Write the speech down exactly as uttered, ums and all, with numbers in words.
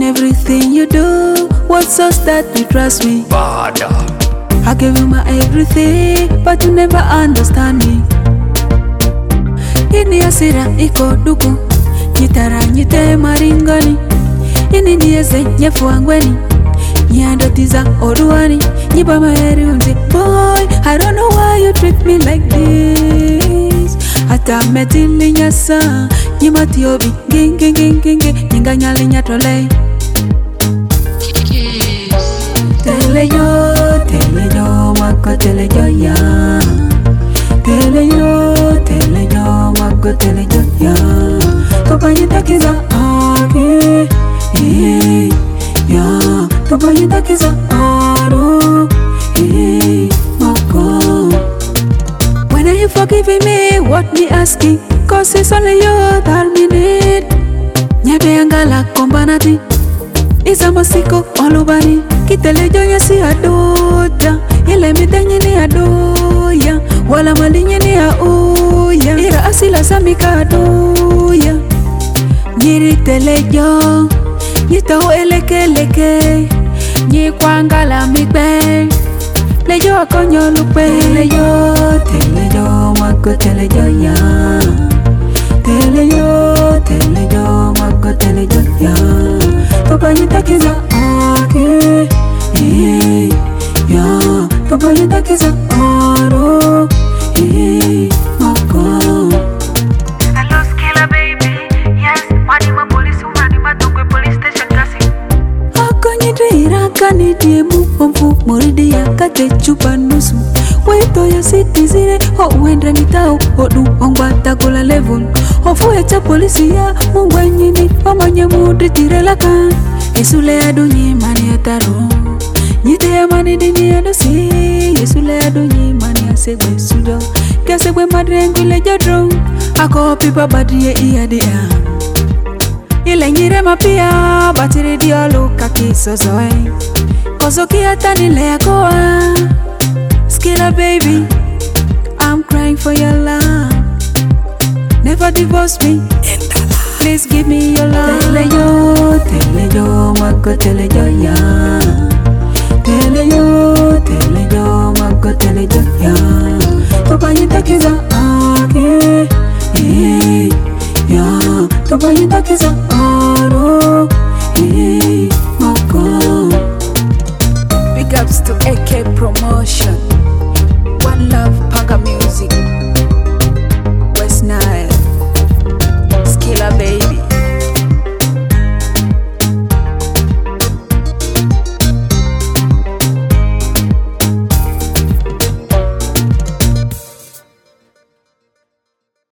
everything you do. What's so that you trust me? Bada. I give you my everything, but you never understand me. Ini asira iko duku, nyitara nyite maringani. Ini nieze nyefu angweni, nyandotiza oruani. Nyiba maheri unzi, boy, I don't know why you treat me like this. Hata metili nyasa, nyima tiobi, ging ging ging ging ging, nyinga nyali nyatole. Tele yo, tele yo, wako tele yo ya. Tele yo, tele yo, wako tele yo ya. Topa yitakiza ake, eh, ya. Topa yitakiza aro, eh, wako. When are you forgiving me? What me asking? Cause it's only you that me need. Nyebe angala kombanati, isa masiko olubani. Kitele jonya si adoja, ile midenye ni adoya, wala malinye ni aoya, ira asila samika adoya. Nyiri tele jo, nyitao eleke leke, nyikwangala mikbe, lejo akonyo lupe. Tele yo, tele yo, wako tele yo ya. Tele yo, tele yo, wako tele yo ya. Topa yitakiza ake, eh, ya. Topa yitakiza aro, eh, wako. Hello, Skilla baby. Yes, money my police woman, my dog police station kasi. Ako nyidira kani diemu, omfu moridi ya kate chupa nusu. Weito ya siti zire, ho uendre mitao, odu ongwata kula level. Hofu ya cha polisi ya, mungwe nyini, omanye mudri tire laka. Yesule adunyi mani ataro, nyite ya mani dini adosi. Yesule adunyi mani asegwe sudo, kasegwe madrengu le jadro. Ako pipa badriye iya dia, ile nyire mapia, batiri diolo kakiso zoe. Koso kiata nile akoa. Skilla baby, I'm crying for your love. Never divorce me, please give me your love. Tele yo, tele yo, wako tele yo ya. Tele yo, tele yo, wako tele yo ya. Topa yitakiza ake, eh, ya. Topa yitakiza